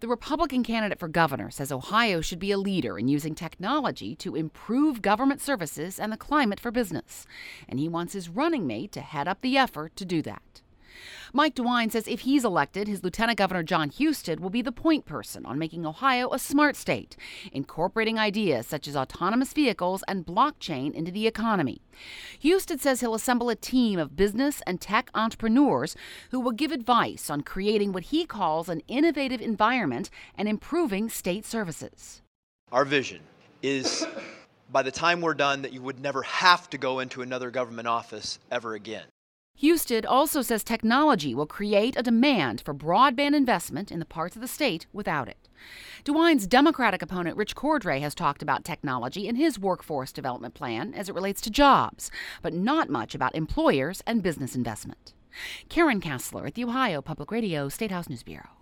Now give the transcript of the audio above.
The Republican candidate for governor says Ohio should be a leader in using technology to improve government services and the climate for business. And he wants his running mate to head up the effort to do that. Mike DeWine says if he's elected, his Lieutenant Governor Jon Husted will be the point person on making Ohio a smart state, incorporating ideas such as autonomous vehicles and blockchain into the economy. Husted says he'll assemble a team of business and tech entrepreneurs who will give advice on creating what he calls an innovative environment and improving state services. Our vision is, by the time we're done, that you would never have to go into another government office ever again. Husted also says technology will create a demand for broadband investment in the parts of the state without it. DeWine's Democratic opponent Rich Cordray has talked about technology in his workforce development plan as it relates to jobs, but not much about employers and business investment. Karen Kassler at the Ohio Public Radio State House News Bureau.